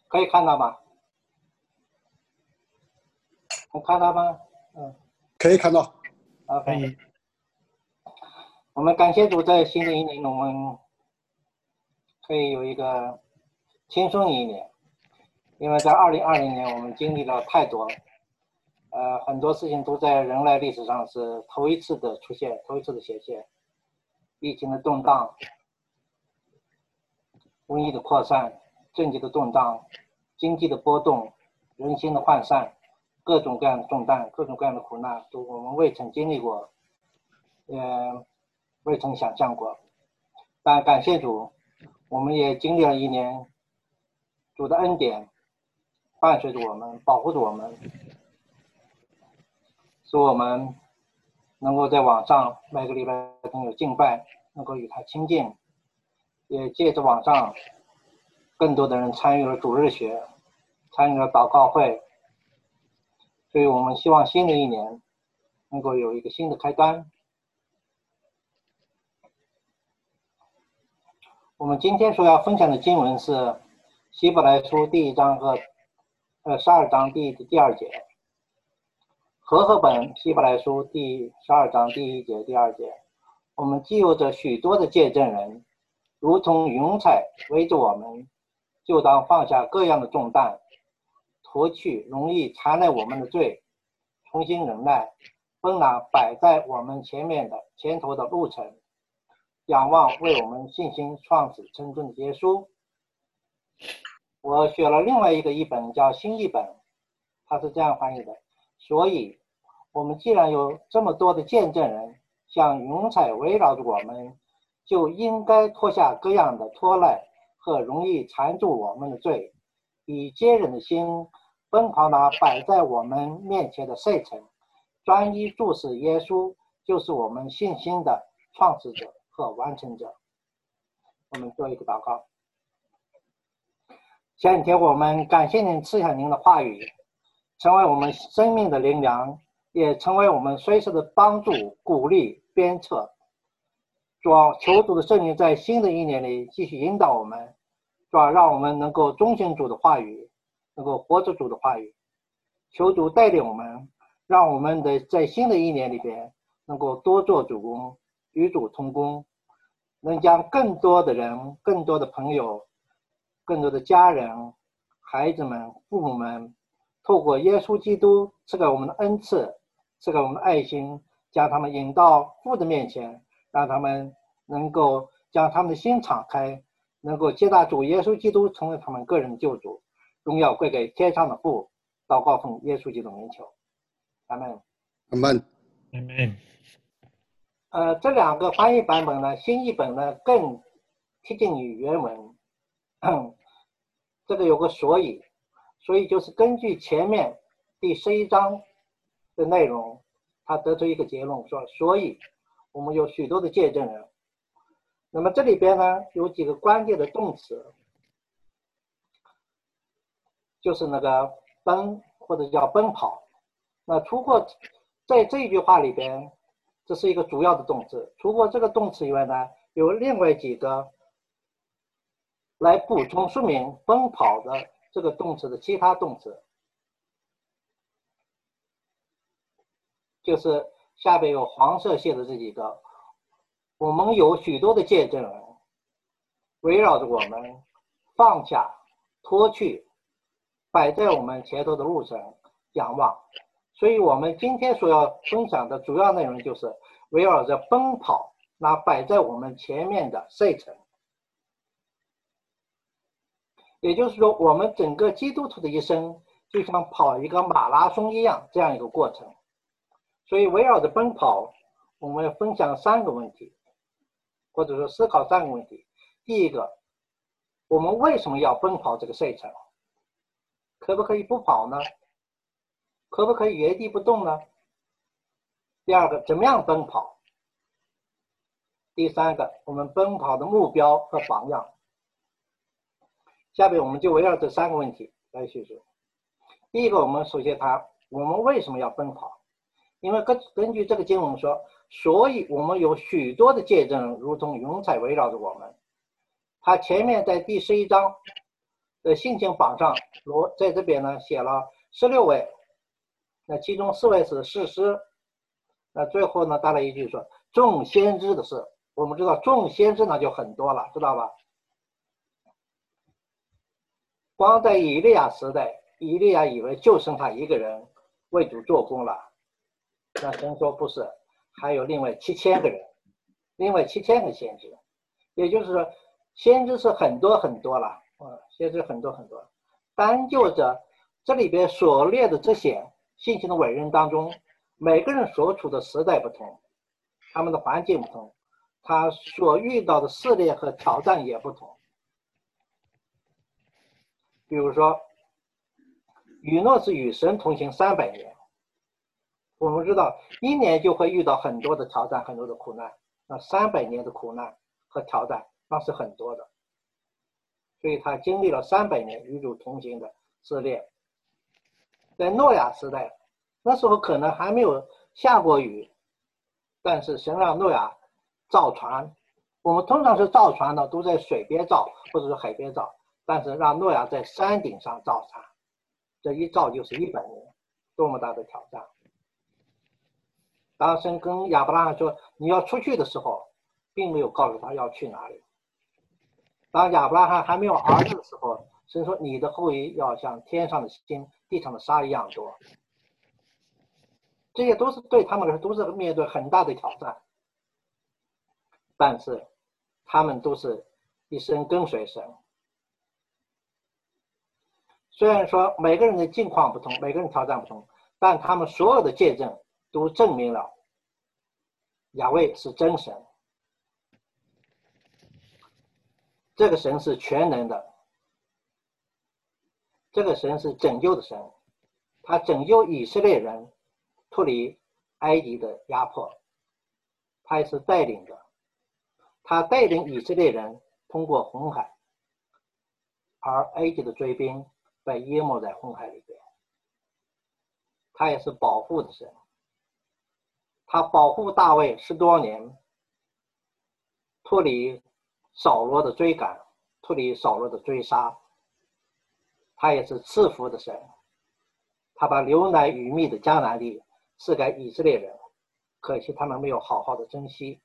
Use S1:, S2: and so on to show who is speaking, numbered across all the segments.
S1: 可以看到吗？能看到吗？
S2: 可以看到。
S1: 可以。
S3: OK，
S1: 我们感谢主，在新的一年，我们可以有一个轻松的一年，因为在2020年我们经历了太多，很多事情都在人类历史上是头一次的出现，头一次的显现，疫情的动荡，瘟疫的扩散，政治的动荡，经济的波动，人心的涣散，各种各样的重担，各种各样的苦难，都我们未曾经历过，未曾想象过。但感谢主，我们也经历了一年，主的恩典伴随着我们，保护着我们，使我们能够在网上每个礼拜都有敬拜，能够与他亲近，也借着网上更多的人参与了主日学，参与了祷告会，所以我们希望新的一年能够有一个新的开端。我们今天所要分享的经文是希伯来书第1章和12章第2节，和合本希伯来书第12章第1节、第2节。我们既有着许多的见证人，如同云彩围着我们，就当放下各样的重担，脱去容易缠累我们的罪，重新忍耐，奔那摆在我们前头的路程，仰望为我们信心创始成终的耶稣。我选了另外一个译本，叫新译本，它是这样翻译的：所以我们既然有这么多的见证人，像云彩围绕着我们，就应该脱下各样的拖累和容易缠住我们的罪，以坚忍的心奔跑那摆在我们面前的赛程，专一注视耶稣，就是我们信心的创始者和完成者。我们做一个祷告。前几天我们感谢您赐下您的话语，成为我们生命的灵粮，也成为我们随时的帮助、鼓励、鞭策。主啊，求主的圣灵在新的一年里继续引导我们，主啊，让我们能够遵循主的话语，能够活出主的话语。求主带领我们，让我们在新的一年里边能够多做主工，与主同工，能将更多的人、更多的朋友、更多的家人、孩子们、父母们，透过耶稣基督赐给我们的恩赐，赐给我们的爱心，将他们引到父的面前，让他们能够将他们的心敞开，能够接纳主耶稣基督成为他们个人的救主。荣耀归给天上的父，祷告奉耶稣基督名求，阿门。
S2: 阿门。
S1: 这两个翻译版本呢，新译本呢更贴近于原文。这个有个所以就是根据前面第11章的内容，他得出一个结论，说所以我们有许多的见证人。那么这里边呢有几个关键的动词，就是那个奔或者叫奔跑。那除过在这一句话里边，这是一个主要的动词，除过这个动词以外呢，有另外几个来补充说明奔跑的这个动词的其他动词，就是下边有黄色写的这几个。我们有许多的见证人围绕着我们，放下、脱去摆在我们前头的路程，仰望。所以我们今天所要分享的主要内容就是围绕着奔跑那摆在我们前面的赛程。也就是说，我们整个基督徒的一生就像跑一个马拉松一样，这样一个过程。所以围绕着奔跑，我们要分享3个问题，或者说思考3个问题。第一个，我们为什么要奔跑这个赛程？可不可以不跑呢？可不可以原地不动呢？第二个，怎么样奔跑？第三个，我们奔跑的目标和榜样。下面我们就围绕这3个问题来叙述。第一个，我们首先谈我们为什么要奔跑。因为根据这个经文说，所以我们有许多的见证人如同云彩围绕着我们。他前面在第11章的性情榜上，在这边呢写了16位，那其中4位是士师，那最后呢带了一句说众先知的事。我们知道众先知呢就很多了，知道吧？光在以利亚时代，以利亚以为就剩他一个人为主做工了，那神说不是，还有另外7000个人，另外7000个先知，也就是说先知是很多很多了，先知很多很多。单就着这里边所列的这些信心的伟人当中，每个人所处的时代不同，他们的环境不同，他所遇到的试炼和挑战也不同。比如说雨诺是与神同行300年，我们知道1年就会遇到很多的挑战，很多的苦难，那300年的苦难和挑战那是很多的，所以他经历了300年与主同行的试炼。在诺亚时代，那时候可能还没有下过雨，但是神让诺亚造船。我们通常是造船呢都在水边造或者是海边造，但是让诺亚在山顶上造船，这一造就是100年，多么大的挑战。当神跟亚伯拉罕说你要出去的时候，并没有告诉他要去哪里。当亚伯拉罕还没有儿子的时候，神说你的后裔要像天上的星地上的沙一样多。这些都是对他们来说都是面对很大的挑战，但是他们都是一生跟随神。虽然说每个人的境况不同，每个人挑战不同，但他们所有的见证都证明了亚卫是真神，这个神是全能的，这个神是拯救的神，他拯救以色列人脱离埃及的压迫，他也是带领的，他带领以色列人通过红海，而埃及的追兵被淹没在红海里边。他也是保护的神，他保护大卫10多年，脱离扫罗的追赶，脱离扫罗的追杀。他也是赐福的神，他把流奶与蜜的迦南地赐给以色列人，可惜他们没有好好的珍惜。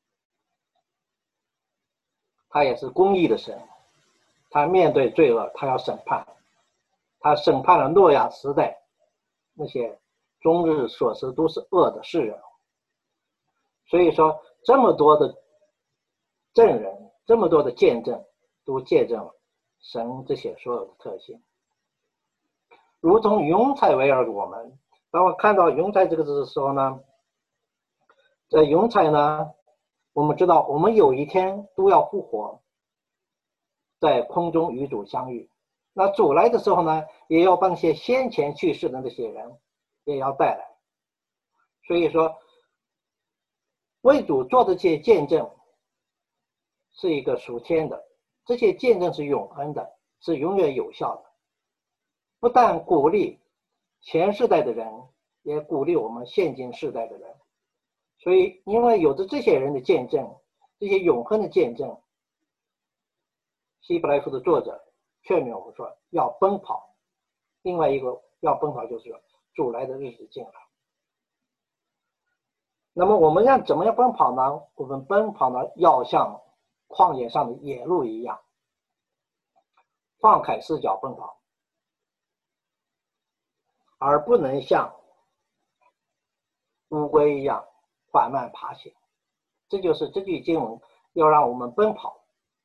S1: 他也是公义的神，他面对罪恶，他要审判，他审判了诺亚时代那些终日所思都是恶的世人。所以说这么多的证人，这么多的见证，都见证了神这些所有的特性。如同云彩围绕着我们，当我看到云彩这个字的时候呢，这云彩呢，我们知道我们有一天都要复活，在空中与主相遇。那主来的时候呢，也要把那些先前去世的那些人也要带来。所以说为主做的这些见证是一个属天的，这些见证是永恒的，是永远有效的，不但鼓励前世代的人，也鼓励我们现今世代的人。所以因为有着这些人的见证，这些永恒的见证，希伯来书的作者劝勉我们说要奔跑。另外一个要奔跑就是主来的日子近了。那么我们要怎么样奔跑呢？我们奔跑呢，要像旷野上的野鹿一样，放开四脚奔跑，而不能像乌龟一样缓慢爬行。这就是这句经文要让我们奔跑。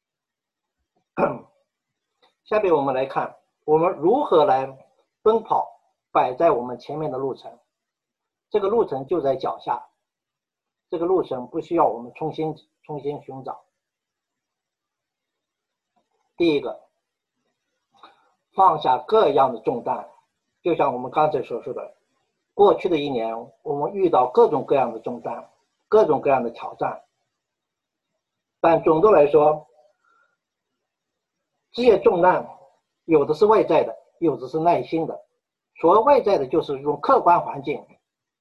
S1: 下面我们来看我们如何来奔跑摆在我们前面的路程。这个路程就在脚下，这个路程不需要我们重新寻找。第一个，放下各样的重担。就像我们刚才所说的，过去的1年我们遇到各种各样的重担，各种各样的挑战，但总的来说，这些重担有的是外在的，有的是内心的。所谓外在的就是这种客观环境，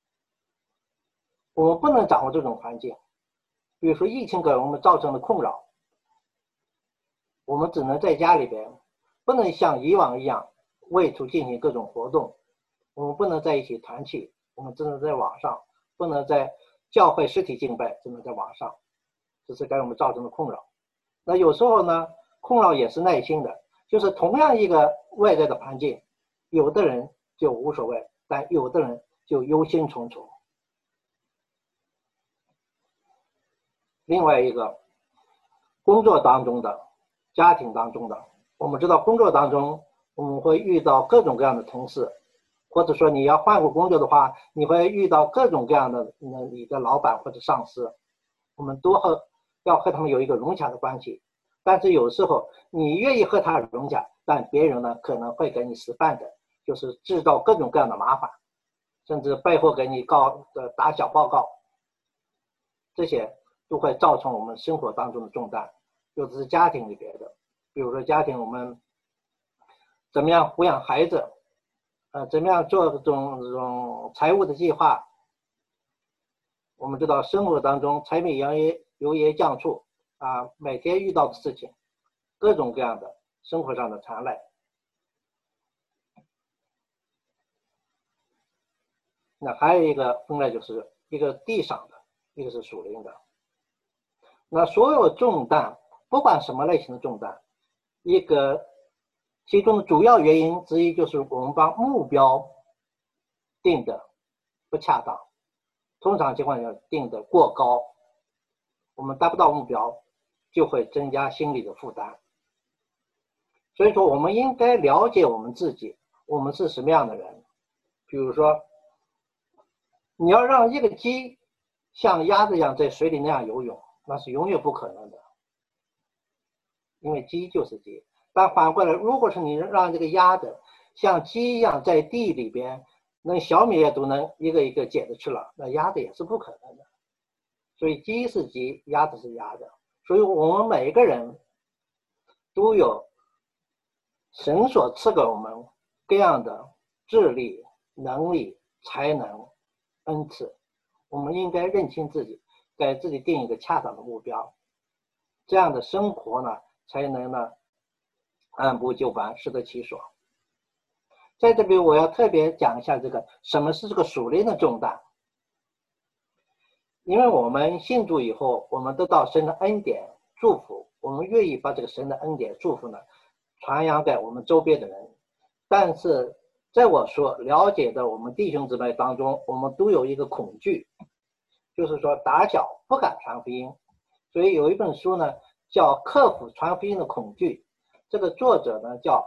S1: 我们不能掌握这种环境。比如说疫情给我们造成的困扰，我们只能在家里边不能像以往一样为处进行各种活动，我们不能在一起团契，我们只能在网上，不能在教会实体敬拜，只能在网上，这是给我们造成的困扰。那有时候呢，困扰也是内心的，就是同样一个外在的环境，有的人就无所谓，但有的人就忧心忡忡。另外一个，工作当中的、家庭当中的，我们知道工作当中我们会遇到各种各样的同事，或者说你要换个工作的话，你会遇到各种各样的你的老板或者上司，我们都要和他们有一个融洽的关系。但是有时候你愿意和他融洽，但别人呢可能会给你使绊的，就是制造各种各样的麻烦，甚至背后给你打小报告，这些都会造成我们生活当中的重担。有的是家庭里边的，比如说家庭我们怎么样抚养孩子，怎么样做这种财务的计划。我们知道生活当中柴米油盐酱醋啊，每天遇到的事情，各种各样的生活上的常态。那还有一个分类，就是一个地上的，一个是属灵的。那所有重担，不管什么类型的重担，其中的主要原因之一就是我们把目标定的不恰当，通常情况下定的过高，我们达不到目标，就会增加心理的负担。所以说我们应该了解我们自己，我们是什么样的人。比如说你要让一个鸡像鸭子一样在水里那样游泳，那是永远不可能的，因为鸡就是鸡。但反过来，如果是你让这个鸭子像鸡一样在地里边，那小米也都能一个一个捡着吃了，那鸭子也是不可能的。所以鸡是鸡，鸭子是鸭子。所以我们每一个人都有神所赐给我们各样的智力、能力、才能、恩赐，我们应该认清自己，给自己定一个恰当的目标，这样的生活呢，才能呢按部就班，适得其所。在这边我要特别讲一下什么是这个属灵的重担。因为我们信主以后，我们得到神的恩典祝福，我们愿意把这个神的恩典祝福呢传扬给我们周边的人。但是在我所了解的我们弟兄姊妹当中，我们都有一个恐惧，就是说打小不敢传福音。所以有一本书呢叫《克服传福音的恐惧》，这个作者呢叫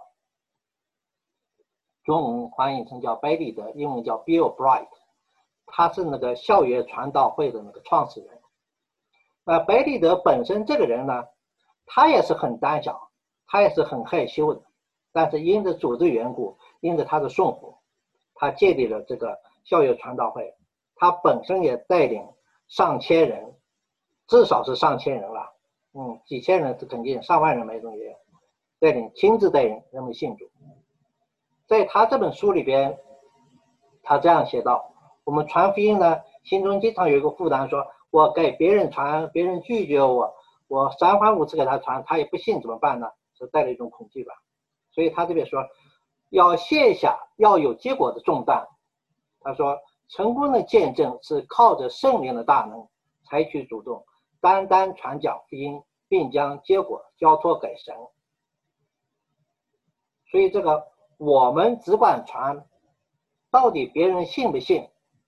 S1: 中文翻译成叫贝利德，英文叫 Bill Bright， 他是那个校园传道会的那个创始人。贝利德本身这个人呢，他也是很胆小，他也是很害羞的，但是因着主的缘故，因着他的顺服，他建立了这个校园传道会。他本身也带领上千人，至少是上千人了，几千人是肯定，上万人没准也亲自带领人们信主。在他这本书里边，他这样写道：我们传福音呢，心中经常有一个负担，说我给别人传，别人拒绝我，我3番5次给他传，他也不信怎么办呢？是带了一种恐惧感。所以他这边说，要卸下要有结果的重担。他说，成功的见证是靠着圣灵的大能采取主动，单单传讲福音，并将结果交托给神。所以我们只管传，到底别人信不信，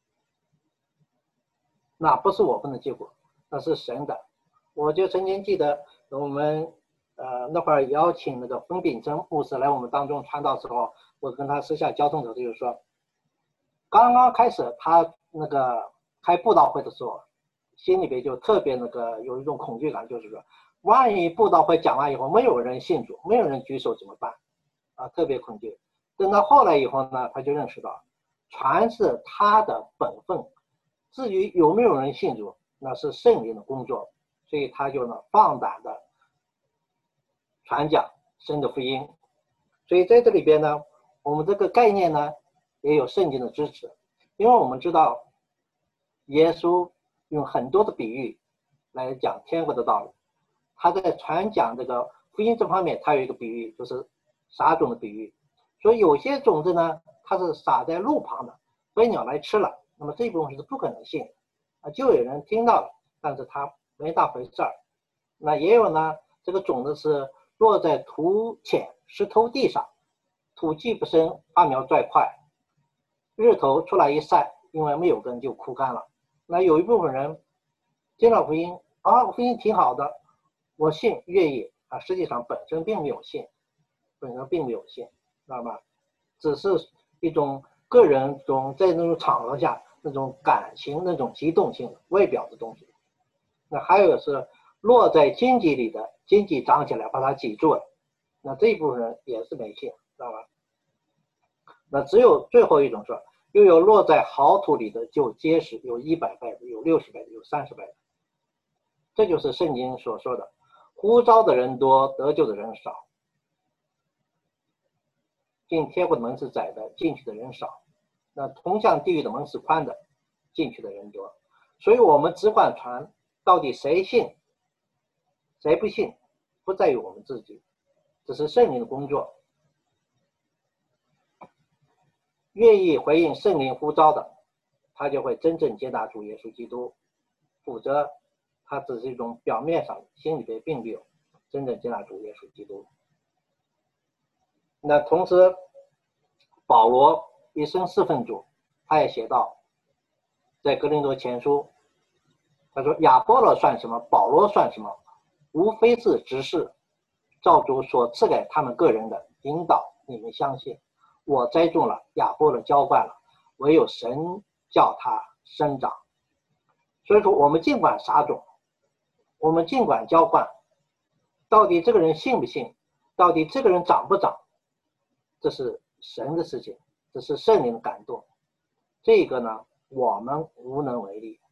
S1: 那不是我们的结果，那是神的。我就曾经记得我们那会儿邀请那个冯秉珍牧师来我们当中传道的时候，我跟他私下交通的时候就是说，刚刚开始他那个开布道会的时候，心里边就特别有一种恐惧感，就是说万一布道会讲完以后没有人信主，没有人举手怎么办啊？特别恐惧。等到后来以后呢，他就认识到传是他的本分，至于有没有人信主，那是圣灵的工作。所以他就放胆的传讲神的福音。所以在这里边呢，我们这个概念呢也有圣经的支持。因为我们知道耶稣用很多的比喻来讲天国的道理，他在传讲这个福音这方面，他有一个比喻，就是撒种的比喻，说有些种子呢，它是撒在路旁的，被鸟来吃了，那么这部分是不可能信啊，就有人听到了，但是他没当回事儿。那也有呢，这个种子是落在土浅石头地上，土气不深，发苗拽快，日头出来一晒，因为没有根就枯干了。那有一部分人听了福音啊，福音挺好的，我信愿意啊，实际上本身并没有信，知道吗？只是一种个人中在那种场合下那种感情那种激动性的外表的东西。那还有是落在荆棘里的，荆棘长起来把它挤住了，那这一部分人也是没信，知道吧？那只有最后一种说，又有落在好土里的就结实，有100倍的，有60倍的，有30倍的。这就是圣经所说的，呼召的人多，得救的人少。进天国的门是窄的，进去的人少。那通向地狱的门是宽的，进去的人多。所以我们只管传，到底谁信谁不信，不在于我们自己，这是圣灵的工作。愿意回应圣灵呼召的，他就会真正接纳主耶稣基督，否则他只是一种表面上，心里边并没有真正接纳主耶稣基督。那同时保罗一生侍奉主，他也写道，在哥林多前书，他说亚波罗算什么，保罗算什么，无非是执事，照主所赐给他们个人的引导，你们相信。我栽种了，亚波罗浇灌了，唯有神叫他生长。所以说我们尽管撒种，我们尽管浇灌，到底这个人信不信，到底这个人长不长，这是神的事情，这是圣灵的感动。这个呢，我们无能为力，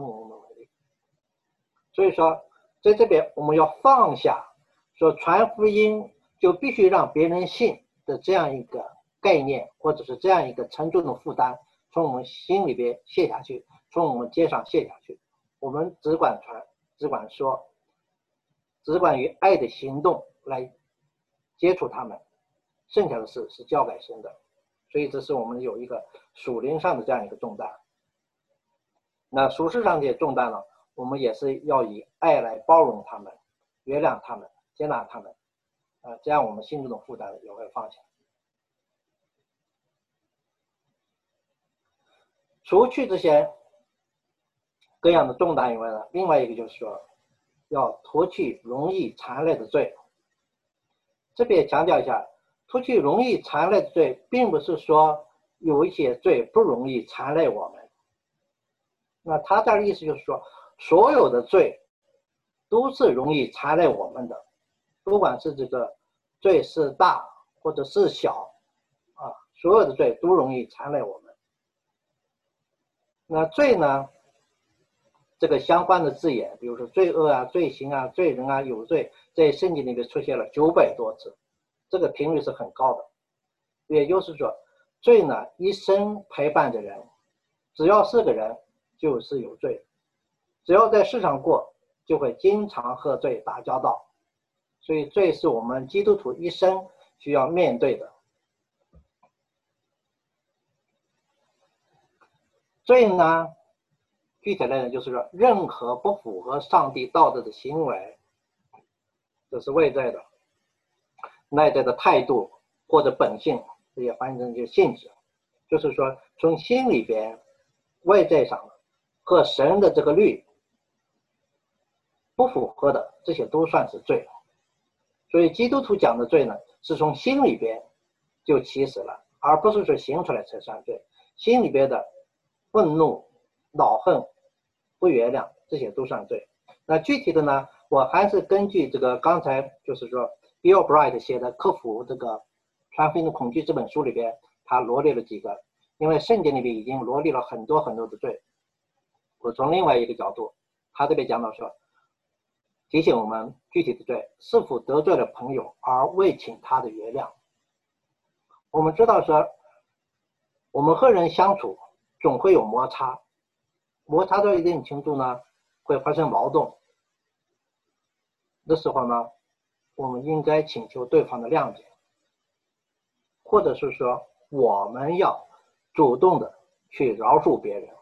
S1: 所以说在这边我们要放下说传福音就必须让别人信的这样一个概念，或者是这样一个沉重的负担从我们心里边卸下去，从我们肩上卸下去。我们只管传，只管说，只管以爱的行动来接触他们，剩下的事是交给神的。所以这是我们有一个属灵上的这样一个重担。那属世上这些重担呢，我们也是要以爱来包容他们，原谅他们，接纳他们，这样我们心中的负担也会放下。除去这些各样的重担以外呢，另外一个就是说要脱去容易缠累的罪。这边强调一下，脱去容易缠累的罪，并不是说有一些罪不容易缠累我们。那他这儿的意思就是说，所有的罪都是容易缠累我们的，不管是这个罪是大或者是小所有的罪都容易缠累我们。那罪呢，这个相关的字眼，比如说罪恶啊、罪行啊、罪人啊、有罪，在圣经里面出现了900多次，这个频率是很高的。也就是说，罪呢一生陪伴着人，只要是个人就是有罪，只要在世上过，就会经常和罪打交道。所以罪是我们基督徒一生需要面对的。罪呢，具体来讲就是说，任何不符合上帝道德的行为，这是外在的；内在的态度或者本性，这也翻译成就性质，就是说从心里边、外在上和神的这个律不符合的，这些都算是罪。所以基督徒讲的罪呢，是从心里边就起始了，而不是说行出来才算罪。心里边的愤怒、恼恨、不原谅，这些都算罪。那具体的呢，我还是根据这个刚才就是说 Bill Bright 写的《克服这个传福音的恐惧》这本书里边，他罗列了几个，因为圣经里边已经罗列了很多很多的罪。我从另外一个角度，他这边讲到说，提醒我们具体的罪是否得罪了朋友而未请他的原谅。我们知道说，我们和人相处总会有摩擦，摩擦到一定程度呢，会发生矛盾。这时候呢，我们应该请求对方的谅解。 或者是说我们要主动的去饶恕别人。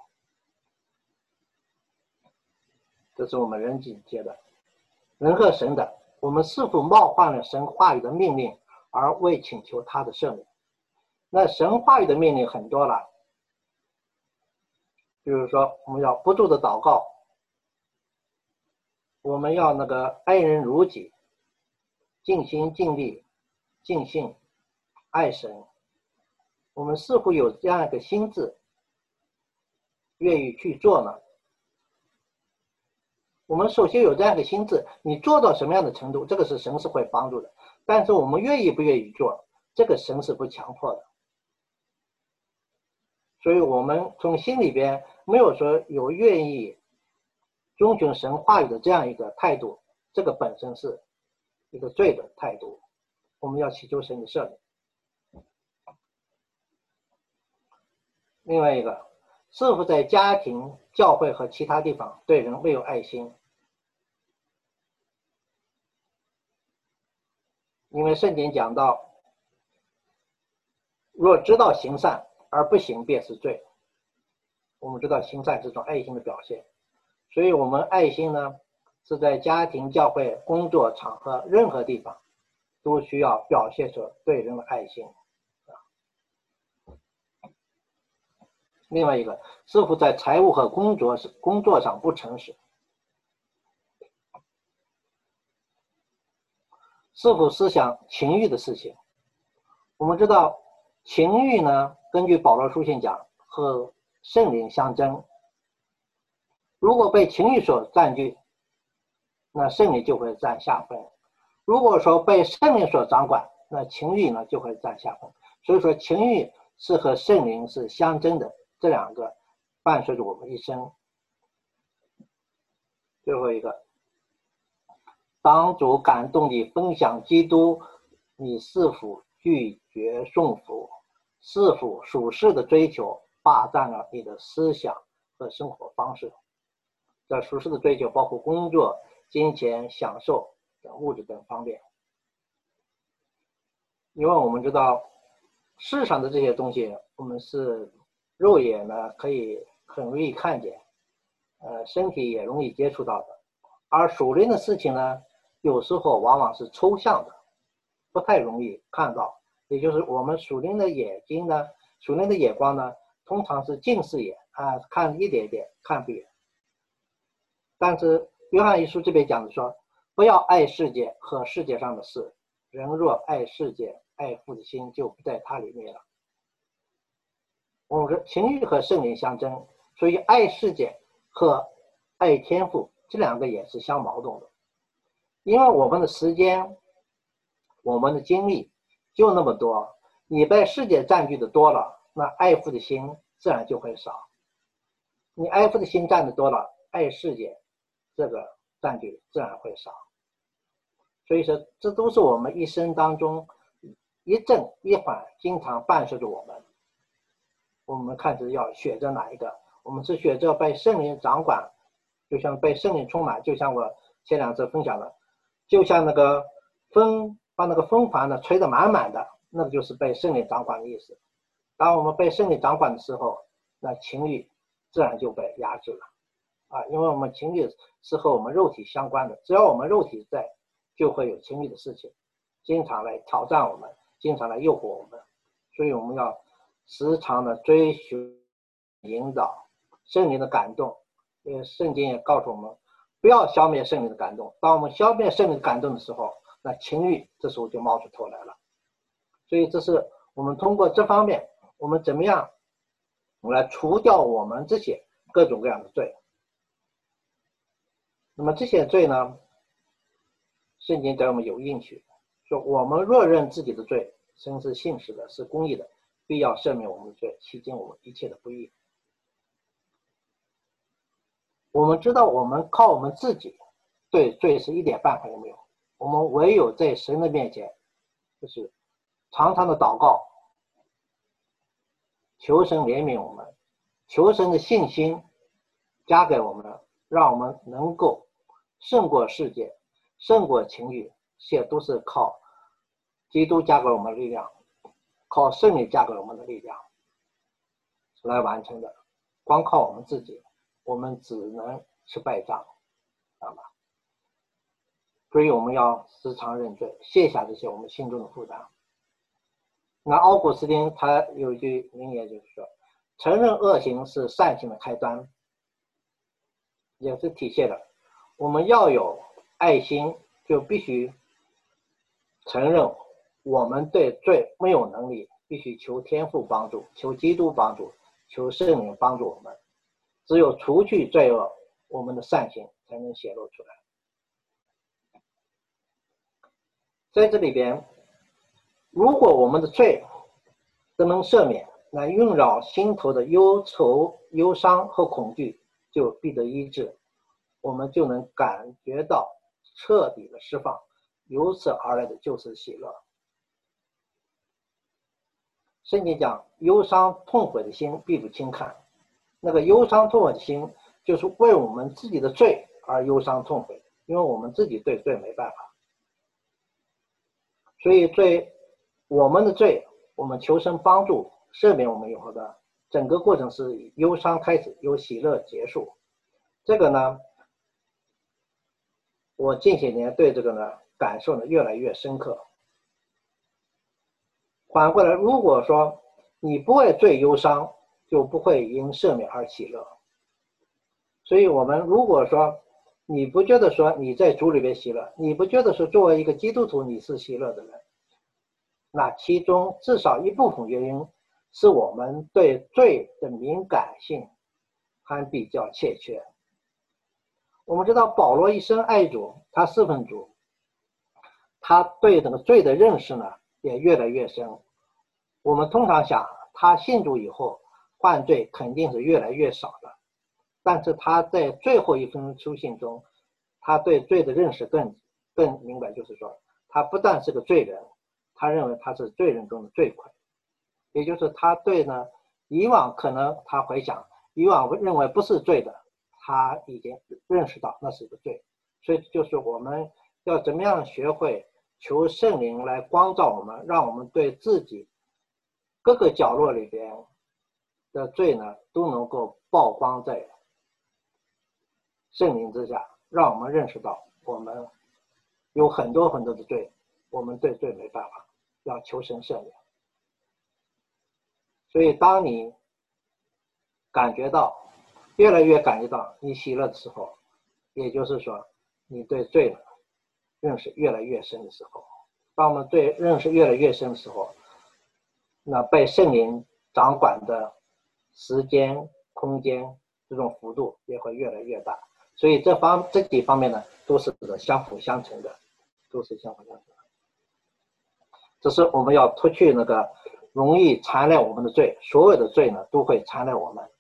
S1: 这是我们人境界的人和神的，我们是否冒犯了神话语的命令而未请求他的赦免？那神话语的命令很多了，比如说我们要不住的祷告，我们要爱人如己，尽心尽力尽性爱神。我们是否有这样一个心智愿意去做呢？我们首先有这样的心智，你做到什么样的程度，这个是神是会帮助的，但是我们愿意不愿意做，这个神是不强迫的。所以我们从心里边没有说有愿意遵循神话语的这样一个态度，这个本身是一个罪的态度，我们要祈求神的赦免。另外一个，是否在家庭、教会和其他地方对人未有爱心？因为圣经讲到，若知道行善而不行，便是罪。我们知道行善是种爱心的表现，所以我们爱心呢，是在家庭、教会、工作场合任何地方都需要表现出对人的爱心。另外一个，是否在财务和工作上不诚实？是否思想情欲的事情？我们知道情欲呢，根据保罗书信讲，和圣灵相争。如果被情欲所占据，那圣灵就会占下风；如果说被圣灵所掌管，那情欲呢就会占下风。所以说情欲是和圣灵是相争的，这两个伴随着我们一生。最后一个，当主感动你分享基督，你是否拒绝顺服？是否属世的追求霸占了你的思想和生活方式？这属世的追求包括工作、金钱、享受等物质等方面。因为我们知道世上的这些东西，我们是肉眼呢可以很容易看见，身体也容易接触到的。而属灵的事情呢，有时候往往是抽象的，不太容易看到。也就是我们属灵的眼睛呢，属灵的眼光呢，通常是近视眼啊，看一点点，看不远。但是约翰一书这边讲的说，不要爱世界和世界上的事，人若爱世界，爱父的心就不在他里面了。我们说情欲和圣灵相争，所以爱世界和爱天父这两个也是相矛盾的。因为我们的时间，我们的精力就那么多，你被世界占据的多了，那爱父的心自然就会少。你爱父的心占的多了，爱世界这个占据自然会少。所以说这都是我们一生当中一正一反经常伴随着我们。我们看是要选择哪一个？我们是选择被圣灵掌管，就像被圣灵充满，就像我前两次分享的，就像那个风把那个风帆呢吹得满满的，那个就是被圣灵掌管的意思。当我们被圣灵掌管的时候，那情欲自然就被压制了啊，因为我们情欲是和我们肉体相关的，只要我们肉体在，就会有情欲的事情经常来挑战我们，经常来诱惑我们。所以我们要时常的追求引导圣灵的感动。因为圣经也告诉我们，不要消灭圣灵的感动。当我们消灭圣灵的感动的时候，那情欲这时候就冒出头来了。所以这是我们通过这方面，我们怎么样来除掉我们这些各种各样的罪。那么这些罪呢，圣经给我们有应许，说我们若认自己的罪，神是信实的，是公义的，必要赦免我们的罪，洗净我们一切的不义。我们知道我们靠我们自己对罪是一点办法也没有，我们唯有在神的面前，就是常常的祷告，求神怜悯我们，求神的信心加给我们，让我们能够胜过世界，胜过情欲，这些都是靠基督加给我们的力量， 靠圣灵加给我们的力量来完成的，光靠我们自己，我们只能是败仗，知道吧？所以我们要时常认罪，卸下这些我们心中的负担。那奥古斯丁他有一句名言，就是说，承认恶行是善行的开端，也是体现了我们要有爱心，就必须承认我们对罪没有能力，必须求天父帮助，求基督帮助，求圣灵帮助我们。只有除去罪恶，我们的善行才能显露出来。在这里边，如果我们的罪都能赦免，那萦绕心头的忧愁、忧伤和恐惧就必得医治，我们就能感觉到彻底的释放，由此而来的就是喜乐。圣经讲，忧伤痛悔的心必不轻看。那个忧伤痛悔的心，就是为我们自己的罪而忧伤痛悔，因为我们自己对罪没办法。所以我们的罪，我们求神帮助赦免我们以后的整个过程是以忧伤开始，由喜乐结束。这个呢，我近些年对这个呢感受呢越来越深刻。反过来，如果说你不为罪忧伤，就不会因赦免而喜乐。所以我们如果说你不觉得说你在主里边喜乐，你不觉得说作为一个基督徒你是喜乐的人，那其中至少一部分原因是我们对罪的敏感性还比较欠缺。我们知道保罗一生爱主，他侍奉主，他对这个罪的认识呢也越来越深。我们通常想他信主以后犯罪肯定是越来越少了，但是他在最后一封书信中，他对罪的认识更明白，就是说他不但是个罪人，他认为他是罪人中的罪魁，也就是他对呢以往可能他回想以往认为不是罪的，他已经认识到那是个罪。所以就是我们要怎么样学会求圣灵来光照我们，让我们对自己各个角落里边的罪呢都能够曝光在圣灵之下，让我们认识到我们有很多很多的罪，我们对罪没办法，要求神赦免。所以当你越来越感觉到你喜乐的时候，也就是说你对罪认识越来越深的时候。当我们对认识越来越深的时候，那被圣灵掌管的时间空间这种幅度也会越来越大。所以这几方面呢都是相辅相成的，只是我们要脱去那个容易缠累我们的罪，所有的罪呢都会缠累我们，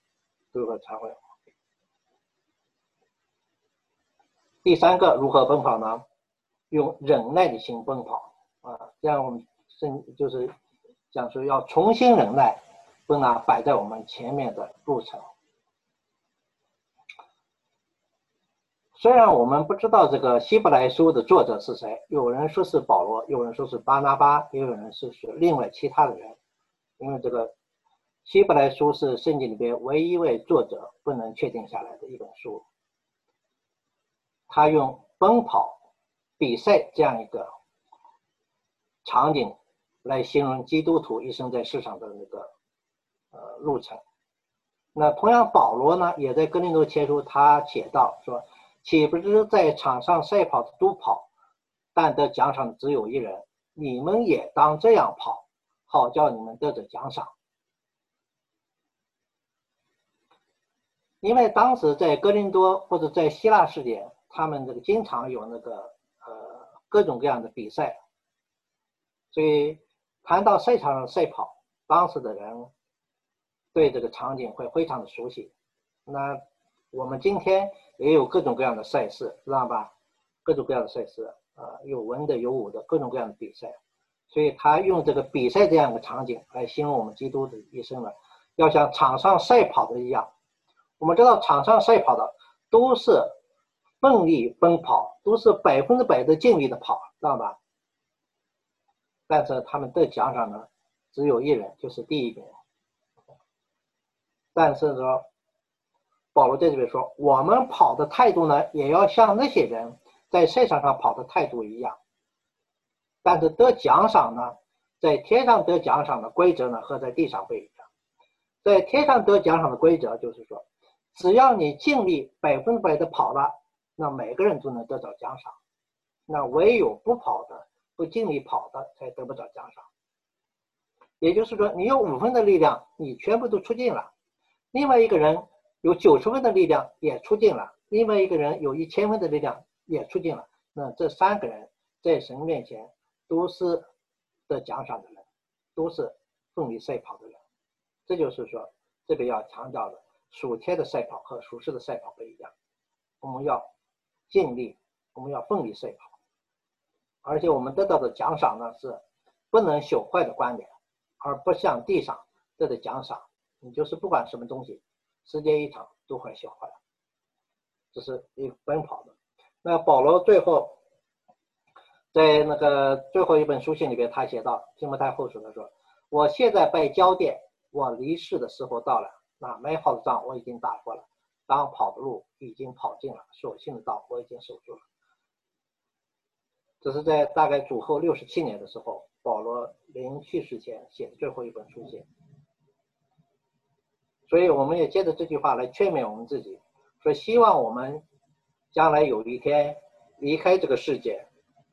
S1: 第三个如何奔跑呢？用忍耐的心奔跑这样我们就是讲说要重新忍耐，不拿摆在我们前面的路程。虽然我们不知道这个希伯来书的作者是谁，有人说是保罗，有人说是巴拿巴，也有人是另外其他的人，因为这个希伯来书是圣经里边唯一一位作者不能确定下来的一本书。他用奔跑比赛这样一个场景来形容基督徒一生在世上的那个路程。那同样保罗呢也在哥林多前书他写道说，岂不知在场上赛跑的都跑，但得奖赏的只有一人，你们也当这样跑，好叫你们得着奖赏。因为当时在哥林多或者在希腊世界，他们这个经常有那个各种各样的比赛，所以谈到赛场上赛跑，当时的人对这个场景会非常的熟悉。那我们今天也有各种各样的赛事，知道吧？各种各样的赛事有文的有武的，各种各样的比赛。所以他用这个比赛这样的场景来形容我们基督的一生呢，要像场上赛跑的一样。我们知道场上赛跑的都是奋力奔跑，都是100%的尽力的跑，知道吧？但是他们得奖赏呢， 只有一人，就是第一个人。但是说，保罗在这边说，我们跑的态度呢，也要像那些人在赛场上跑的态度一样。但是得奖赏呢，在天上得奖赏的规则呢，和在地上不一样。在天上得奖赏的规则就是说，只要你尽力100%的跑了，那每个人都能得到奖赏。那唯有不跑的、不尽力跑的，才得不到奖赏。也就是说，你有5分的力量，你全部都出尽了；另外一个人有90分的力量也出尽了；另外一个人有1000分的力量也出尽了。那这3个人在神面前都是得奖赏的人，都是奋力赛跑的人。这就是说，这个要强调的，属天的赛跑和属世的赛跑不一样。我们要尽力，我们要奋力赛跑，而且我们得到的奖赏呢是不能朽坏的观点，而不像地上得的奖赏，你就是不管什么东西，时间一长都会朽坏。这是一个奔跑的。那保罗最后在那个最后一本书信里边，他写到提摩太后书，他说：“我现在被交电，我离世的时候到了。那美好的仗我已经打过了，当跑的路已经跑尽了，所信的道我已经守住了。”这是在大概主后67年的时候，保罗临去世前写的最后一本书信。所以我们也借着这句话来劝勉我们自己，说希望我们将来有一天离开这个世界，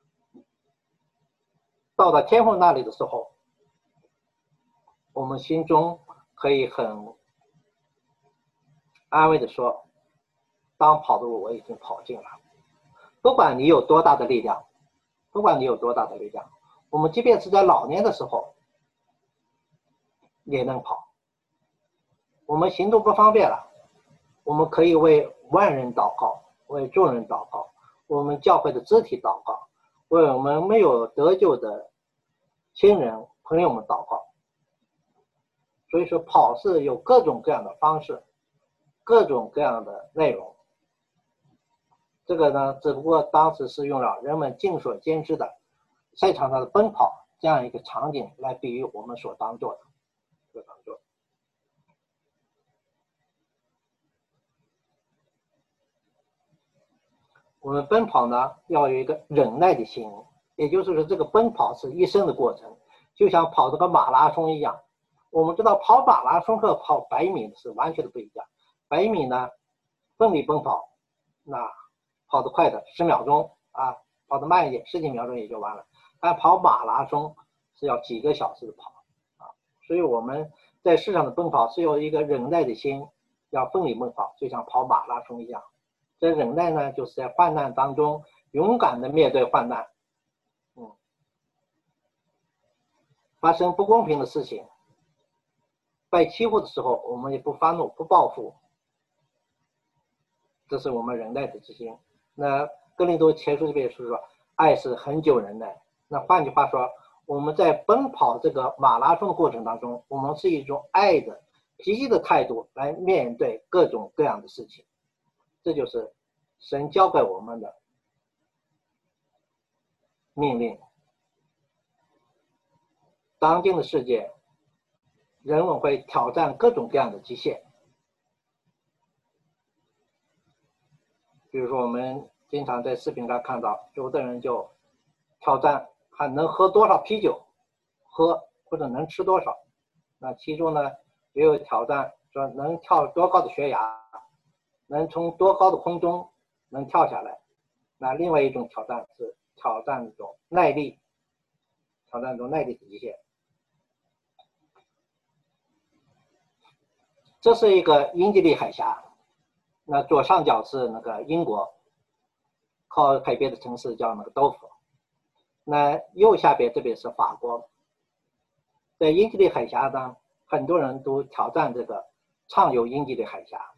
S1: 到了天父那里的时候，我们心中可以很安慰的说，当跑的路我已经跑尽了。不管你有多大的力量，不管你有多大的力量，我们即便是在老年的时候也能跑。我们行动不方便了，我们可以为万人祷告，为众人祷告，我们教会的肢体祷告，为我们没有得救的亲人朋友们祷告。所以说跑是有各种各样的方式，各种各样的内容。这个呢，只不过当时是用了人们尽所兼知的赛场上的奔跑这样一个场景来比喻我们所当做的。我们奔跑呢，要有一个忍耐的心，也就是说，这个奔跑是一生的过程，就像跑这个马拉松一样。我们知道跑马拉松和跑100米是完全的不一样。100米呢，奋力奔跑，那跑得快的10秒钟啊，跑得慢一点10几秒钟也就完了。但跑马拉松是要几个小时的跑啊，所以我们在世上的奔跑是有一个忍耐的心，要奋力奔跑，就像跑马拉松一样。这忍耐呢，就是在患难当中勇敢的面对患难。发生不公平的事情，被欺负的时候，我们也不发怒，不报复，这是我们忍耐的之心。那哥林多前书这边是说，爱是恒久忍耐。那换句话说，我们在奔跑这个马拉松的过程当中，我们是一种爱的、积极的态度来面对各种各样的事情。这就是神教给我们的命令。当今的世界，人们会挑战各种各样的极限。比如说，我们经常在视频上看到，有的人就挑战还能喝多少啤酒，或者能吃多少。那其中呢，也有挑战说能跳多高的悬崖，能从多高的空中能跳下来。那另外一种挑战是挑战一种耐力，挑战一种耐力的极限。这是一个英吉利海峡，那左上角是那个英国，靠海边的城市叫那个多佛，那右下边这边是法国。在英吉利海峡呢，很多人都挑战这个畅游英吉利海峡。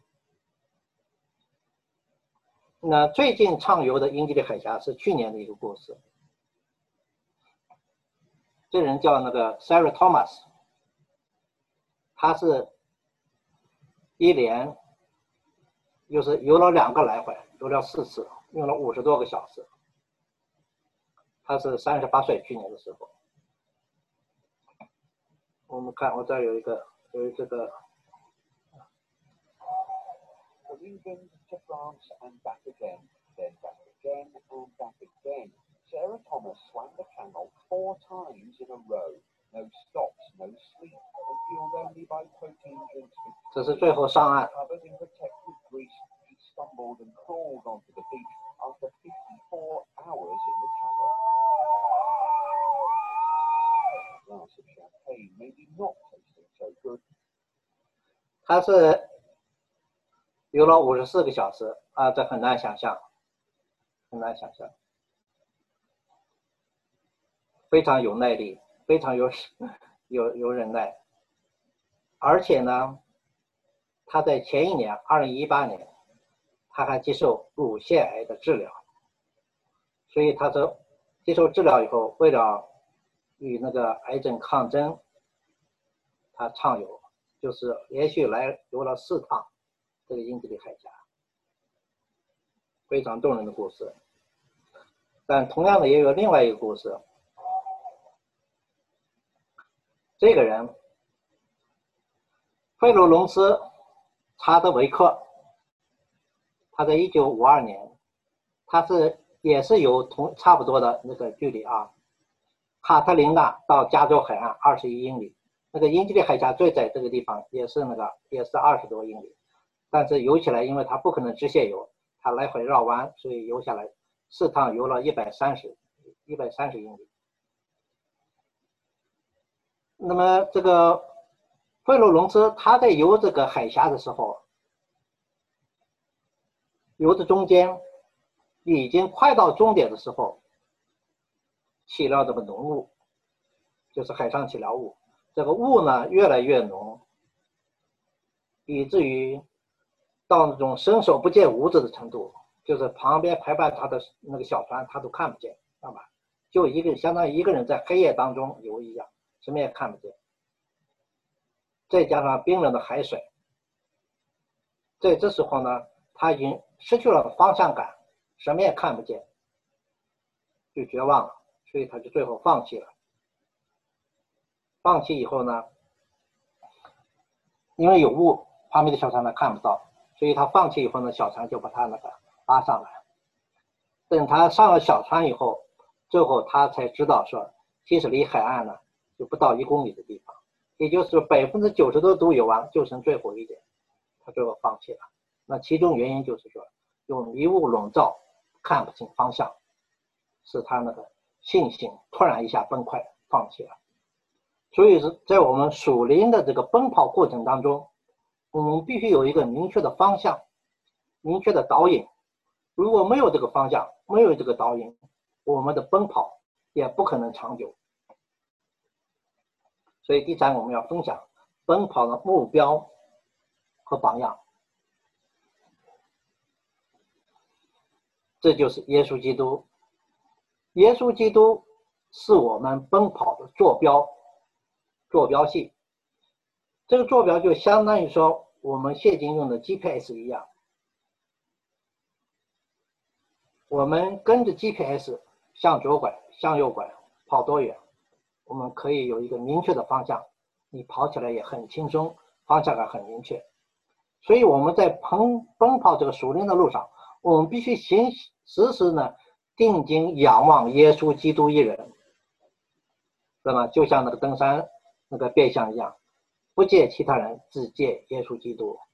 S1: 那最近畅游的英吉利海峡是去年的一个故事，这人叫那个 Sarah Thomas， 他是一连就是游了2个来回，游了4次，用了50多个小时。他是38岁，去年的时候。 我们看，我这儿有这个。
S3: From England to France and back again, then back again and back again. Sarah Thomas swam the channel 4 times in a row. No stops, no sleep, and fueled only by protein drinks.
S1: 这是最后上岸。
S3: Covered in protected grease, he stumbled and crawled onto the beach after 54 hours in the channel. A glass of champagne, maybe not tasting so good.
S1: 他是游了54个小时啊，这很难想象，很难想象，非常有耐力，非常有忍耐，而且呢，他在前一年2018年，他还接受乳腺癌的治疗，所以他说接受治疗以后，为了与那个癌症抗争，他畅游，就是连续游了4趟这个英吉利海峡，非常动人的故事。但同样的也有另外一个故事，这个人费鲁隆斯·查德维克，他在1952年，他也是有差不多的那个距离啊，卡特琳娜到加州海岸21英里，那个英吉利海峡最窄这个地方也是20多英里，但是游起来，因为他不可能直线游，他来回绕弯，所以游下来4趟游了130英里。那么这个费鲁隆斯他在游这个海峡的时候，游的中间已经快到终点的时候，起了这个浓雾，就是海上起了雾。这个雾呢越来越浓，以至于到那种伸手不见五指的程度，就是旁边陪伴他的那个小船他都看不见，知道吧？就相当于一个人在黑夜当中游一样，什么也看不见。再加上冰冷的海水，在这时候呢，他已经失去了方向感，什么也看不见，就绝望了，所以他就最后放弃了。放弃以后呢，因为有雾，旁边的小船他看不到，所以他放弃以后呢，小船就把他那个拉上来。等他上了小船以后，最后他才知道说，其实离海岸呢就不到1公里的地方，也就是90%多都游完，就剩最后一点，他最后放弃了。那其中原因就是说，有迷雾笼罩，看不清方向，使他那个信心突然一下崩溃，放弃了。所以是在我们属灵的这个奔跑过程当中，我们必须有一个明确的方向，明确的导引。如果没有这个方向，没有这个导引，我们的奔跑也不可能长久。所以第3，我们要分享奔跑的目标和榜样。这就是耶稣基督。耶稣基督是我们奔跑的坐标系。这个坐标就相当于说我们现今用的 GPS 一样，我们跟着 GPS 向左拐向右拐跑多远，我们可以有一个明确的方向，你跑起来也很轻松，方向感很明确。所以我们在奔跑这个属灵的路上，我们必须时时呢定睛仰望耶稣基督一人，那么就像那个登山那个变相一样，不见其他人，只见耶稣基督。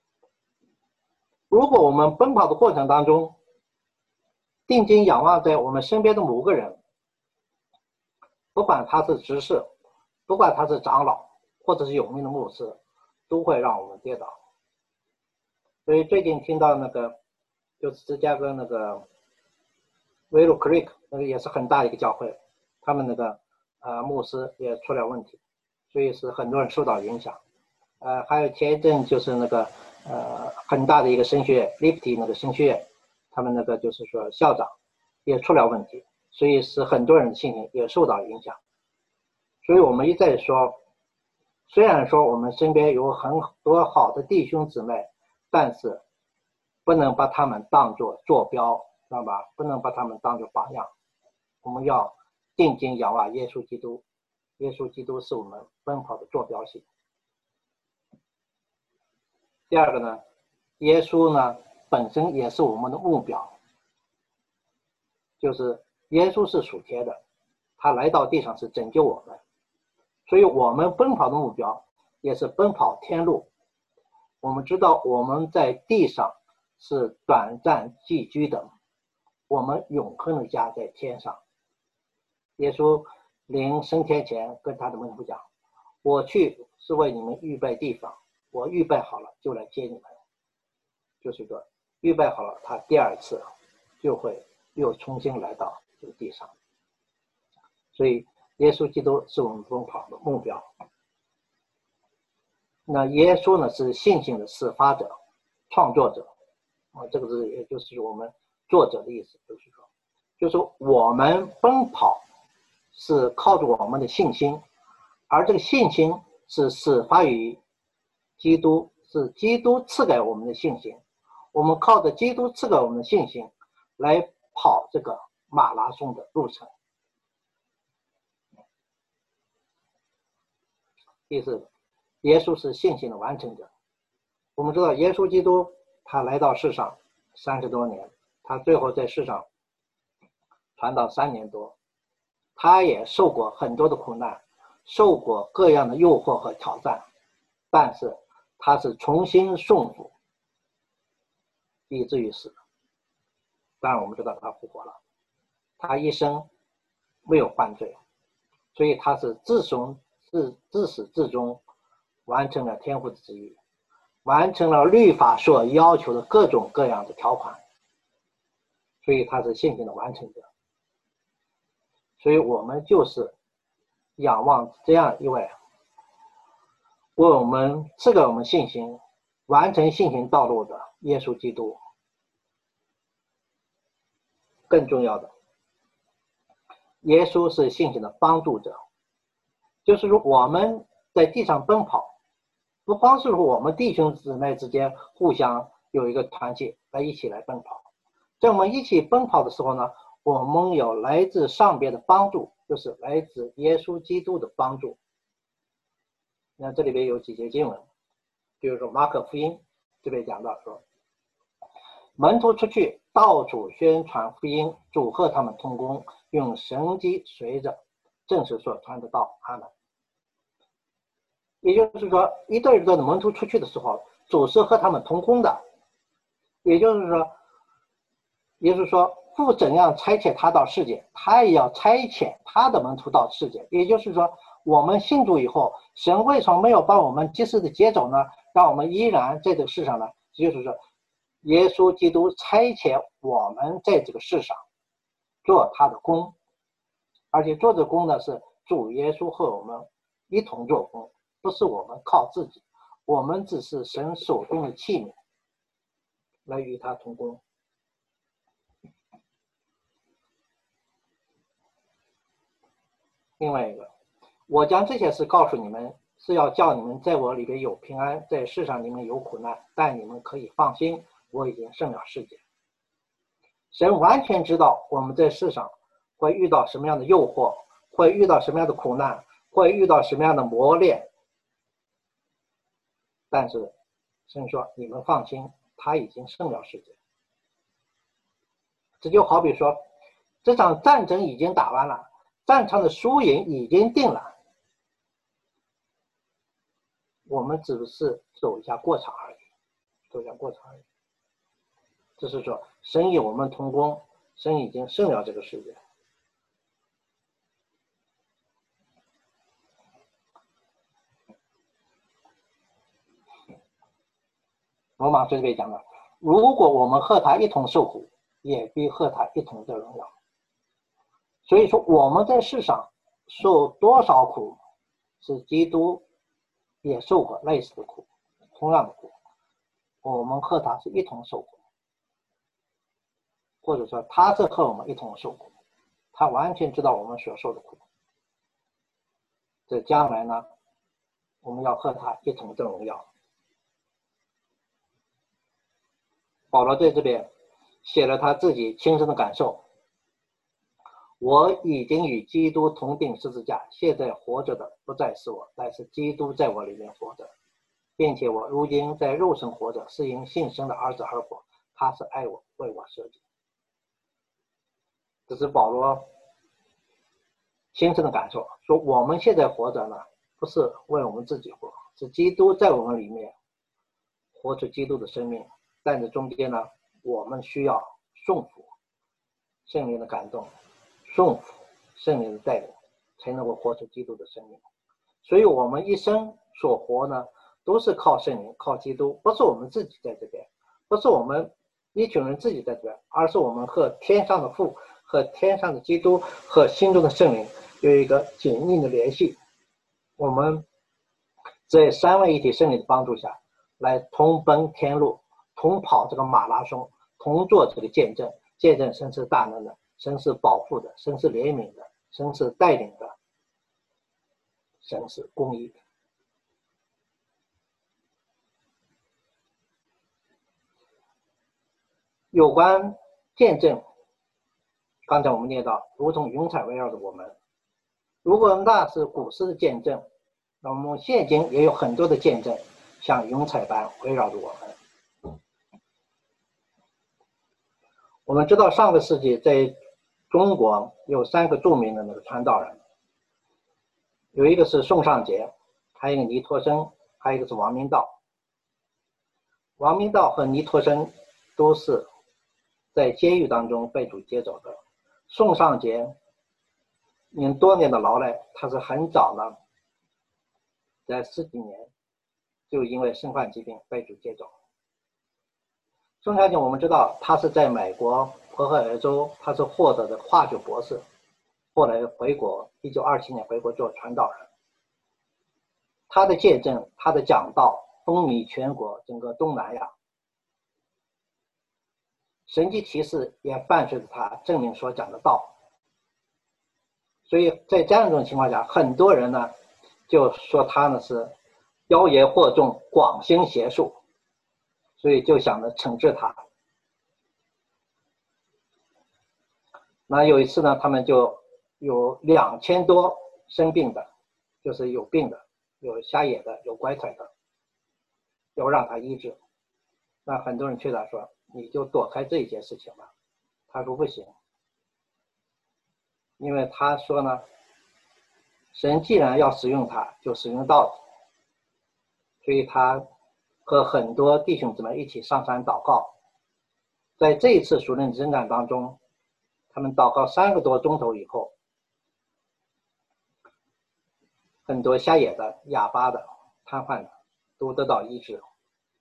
S1: 如果我们奔跑的过程当中定睛仰望在我们身边的某个人，不管他是执事，不管他是长老或者是有名的牧师，都会让我们跌倒。所以最近听到那个就是芝加哥那个Willow Creek 那个也是很大一个教会，他们那个牧师也出了问题，所以是很多人受到影响。还有前一阵就是那个很大的一个神学院 Liberty 那个神学院，他们那个就是说校长也出了问题，所以是很多人的信心也受到影响。所以我们一再说，虽然说我们身边有很多好的弟兄姊妹，但是不能把他们当作坐标，知道吧？不能把他们当作榜样。我们要定睛仰望耶稣基督， 耶稣基督是我们奔跑的坐标系。第二个呢，耶稣呢本身也是我们的目标，就是耶稣是属天的，他来到地上是拯救我们，所以我们奔跑的目标也是奔跑天路。我们知道我们在地上是短暂寄居的，我们永恒的家在天上。耶稣临升天前跟他的门徒讲，我去是为你们预备地方，我预备好了就来接你们。就是说预备好了，他第二次就会又重新来到这个地上。所以耶稣基督是我们奔跑的目标。那耶稣呢是信心的始发者、创作者这个是也就是我们作者的意思，就是说我们奔跑是靠着我们的信心，而这个信心是始发于基督，是基督赐给我们的信心。我们靠着基督赐给我们的信心来跑这个马拉松的路程。第四个，耶稣是信心的完成者。我们知道耶稣基督他来到世上30多年，他最后在世上传道3年多，他也受过很多的苦难，受过各样的诱惑和挑战，但是他是重新顺服，以至于死。当然我们知道他复活了，他一生没有犯罪，所以他是自始至终完成了天父的旨意，完成了律法所要求的各种各样的条款，所以他是信心的完成者。所以我们就是仰望这样一位为我们赐给我们信心、完成信心道路的耶稣基督。更重要的，耶稣是信心的帮助者，就是说我们在地上奔跑，不光是说我们弟兄姊妹之间互相有一个团结来一起来奔跑，在我们一起奔跑的时候呢，我们有来自上边的帮助，就是来自耶稣基督的帮助。那这里边有几节经文，比如说马可福音这边讲到说，门徒出去到处宣传福音，祝贺他们同工，用神迹随着正是所传的道。阿们。也就是说一对一对的门徒出去的时候，主是和他们同工的，也就是说父怎样差遣他到世界，他也要差遣他的门徒到世界。也就是说我们信主以后，神为什么没有把我们及时的接走呢？让我们依然在这个世上呢？也就是说耶稣基督差遣我们在这个世上做他的工，而且做这工呢是主耶稣和我们一同做工，不是我们靠自己，我们只是神手中的器皿来与他同工。另外一个，我将这些事告诉你们，是要叫你们在我里边有平安，在世上你们有苦难，但你们可以放心，我已经胜了世界。神完全知道我们在世上会遇到什么样的诱惑，会遇到什么样的苦难，会遇到什么样的磨练，但是神说你们放心，他已经胜了世界。这就好比说这场战争已经打完了，战场的输赢已经定了，我们只是走一下过场而已，就是说神与我们同工，神已经胜了这个世界。罗马书这边讲了，如果我们和他一同受苦，也必和他一同得荣耀。所以说我们在世上受多少苦，是基督也受过类似的苦，同样的苦，我们和他是一同受苦，或者说他是和我们一同受苦，他完全知道我们所受的苦。这将来呢，我们要和他一同得荣耀。保罗在这边写了他自己亲身的感受。 我已经与基督同定十字架，现在活着的不再是我，乃是基督在我里面活着，并且我如今在肉身活着，是因信神的儿子而活，他是爱我，为我舍己。这是保罗亲身的感受，说我们现在活着呢，不是为我们自己活，是基督在我们里面活出基督的生命。但是中间呢，我们需要顺服圣灵的感动，顺服圣灵的带领，才能够活出基督的生命。所以我们一生所活呢，都是靠圣灵，靠基督，不是我们自己在这边，不是我们一群人自己在这边，而是我们和天上的父，和天上的基督，和心中的圣灵有一个紧密的联系。我们在三位一体圣灵的帮助下，来同奔天路，同跑这个马拉松，同做这个见证。见证神是大能的，神是保护的，神是怜悯的，神是带领的，神是公义的。有关见证，刚才我们念到，如同云彩围绕着我们。如果那是古时的见证，那我们现今也有很多的见证，像云彩般围绕着我们。我们知道上个世纪在中国有3个著名的那个传道人，有一个是宋尚节，还有一个尼托生，还有一个是王明道。王明道和尼托生都是在监狱当中被主接走的。宋尚节因多年的劳累，他是很早呢，在10几年就因为身患疾病被主接走。宋尚节我们知道他是在美国俄亥俄州，他是获得的化学博士，后来回国，1927年回国做传道人。他的见证，他的讲道风靡全国，整个东南亚。神迹奇事也伴随着他证明所讲的道。所以在这样一种情况下，很多人呢就说他呢是妖言惑众，广行邪术，所以就想着惩治他。那有一次呢，他们就有2000多生病的，就是有病的，有瞎眼的，有拐腿的，要让他医治。那很多人劝他说，你就躲开这一件事情吧。他说不行，因为他说呢，神既然要使用他，就使用到底。所以他和很多弟兄姊妹一起上山祷告。在这一次属灵征战当中，他们祷告3个多钟头以后，很多瞎眼的、哑巴的、瘫痪的都得到医治，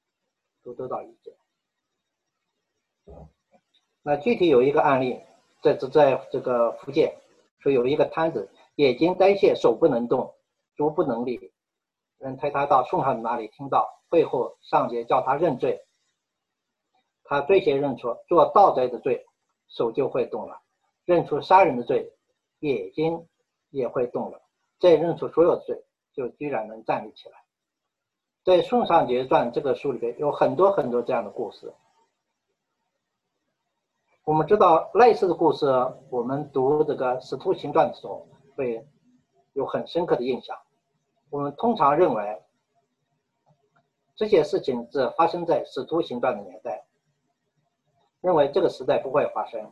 S1: 那具体有一个案例，在这个福建，说有一个摊子眼睛呆滞，手不能动，足不能立，人推他到宋尚那里，听到会后上节叫他认罪，他罪前认错，做盗贼的罪，手就会动了；认出杀人的罪，眼睛也会动了；再认出所有的罪，就居然能站立起来。在《宋尚节传》这个书里边有很多很多这样的故事。我们知道类似的故事，我们读这个《使徒行传》的时候会有很深刻的印象。我们通常认为这些事情只发生在《使徒行传》的年代，认为这个时代不会发生。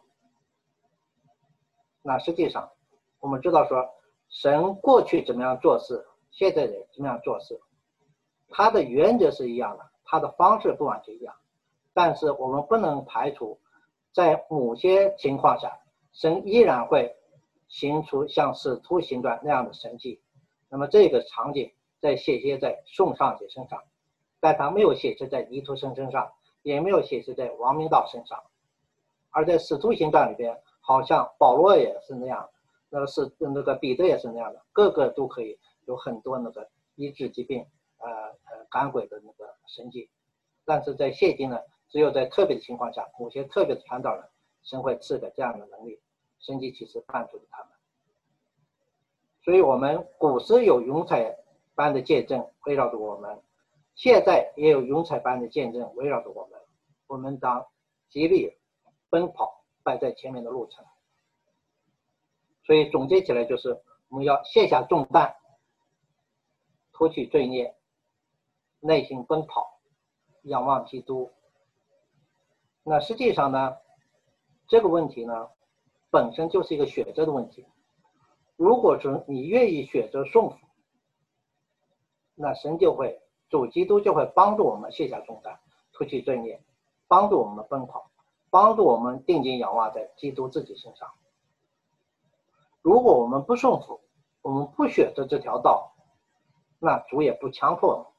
S1: 那实际上我们知道说，神过去怎么样做事，现在人怎么样做事，他的原则是一样的，他的方式不完全一样，但是我们不能排除在某些情况下，神依然会行出像《使徒行传》那样的神迹。那么这个场景显现在宋尚节身上，但他没有显示在尼托生身上，也没有显示在王明道身上。而在《使徒行传》里边，好像保罗也是那样，那个彼得也是那样的，个个都可以有很多那个医治疾病、赶鬼的那个神迹。但是在现今呢，只有在特别的情况下，某些特别的传道人，神会赐给这样的能力，神迹其实帮助了他们。所以我们古时有云彩般的见证围绕着我们，现在也有云彩般的见证围绕着我们。我们当极力奔跑摆在前面的路程。 所以总结起来就是我们要卸下重担，脱去罪孽，内心奔跑，仰望基督。那实际上呢，这个问题呢本身就是一个选择的问题。如果是你愿意选择顺服，那神就会，主基督就会帮助我们卸下重担，脱去罪孽，帮助我们奔跑，帮助我们定睛仰望在基督自己身上。如果我们不顺服，我们不选择这条道，那主也不强迫我们，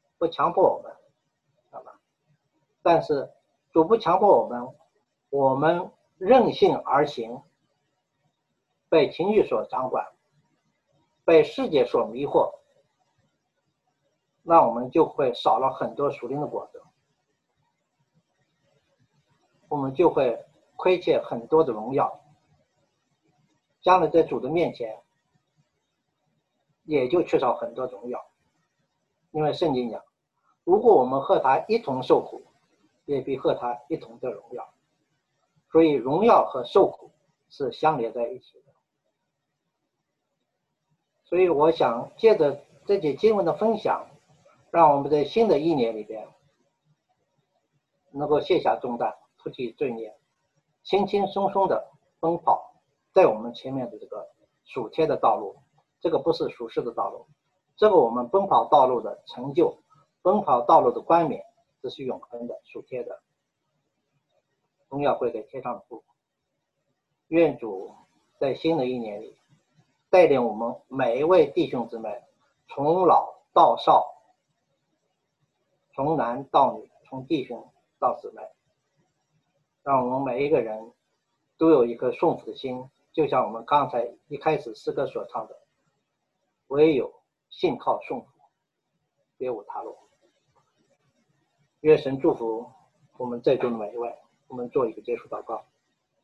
S1: 好吧？但是主不强迫我们，我们任性而行，被情绪所掌管，被世界所迷惑，那我们就会少了很多属灵的果子，我们就会亏欠很多的荣耀，将来在主的面前也就缺少很多荣耀。因为圣经讲，如果我们和他一同受苦，也必和他一同得荣耀。所以荣耀和受苦是相连在一起的。所以我想借着这节经文的分享，让我们在新的一年里边能够卸下重担，脱去罪孽，轻轻松松的奔跑在我们前面的这个属天的道路。这个不是属世的道路，这个我们奔跑道路的成就，奔跑道路的冠冕，这是永恒的属天的。荣耀归给天上的父。愿主在新的一年里带领我们每一位弟兄姊妹，从老到少，从男到女，从弟兄到姊妹，让我们每一个人都有一颗顺服的心，就像我们刚才一开始诗歌所唱的，唯有信靠顺服，别无他路。愿神祝福我们在座的每一位。我们做一个结束祷告。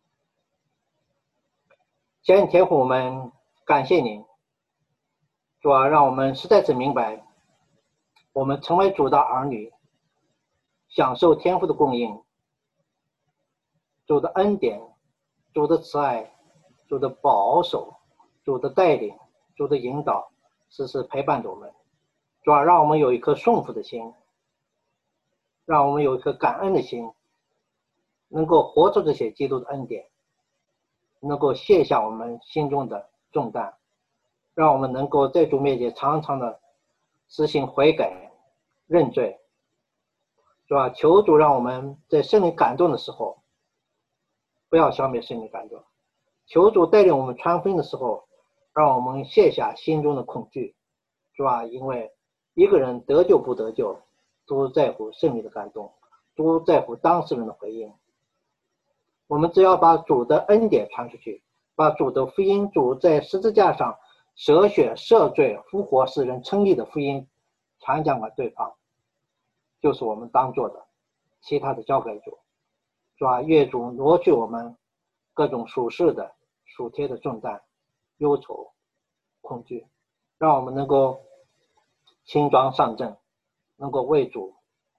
S1: 亲爱的天父，我们感谢您，主啊，让我们实在是明白，我们成为主的儿女，享受天父的供应，主的恩典，主的慈爱，主的保守，主的带领，主的引导，时时陪伴着我们。主啊，让我们有一颗顺服的心，让我们有一颗感恩的心，能够活出这些基督的恩典，能够卸下我们心中的重担，让我们能够在主面前常常的实行悔改认罪，是吧？求主让我们在圣灵感动的时候不要消灭圣灵感动，求主带领我们传福音的时候让我们卸下心中的恐惧，是吧？因为一个人得救不得救都在乎圣灵的感动，都在乎当事人的回应。我们只要把主的恩典传出去，把主的福音，主在十字架上舍血赦罪复活使人称义的福音传讲给对方，就是我们当做的，其他的交给主，是吧？愿主挪去我们各种属世的属天的重担忧愁恐惧，让我们能够轻装上阵，能够为主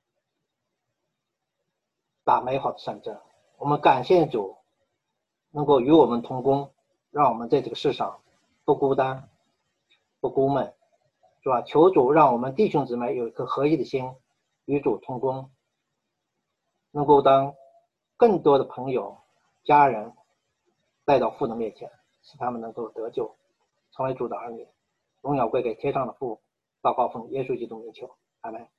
S1: 打美好的胜仗。我们感谢主能够与我们同工，让我们在这个世上不孤单不孤闷，是吧？求主让我们弟兄姊妹有一颗合一的心，与主同工，能够当更多的朋友家人带到父的面前，使他们能够得救，成为主的儿女。荣耀归给天上的父，祷告奉耶稣基督名求，阿们。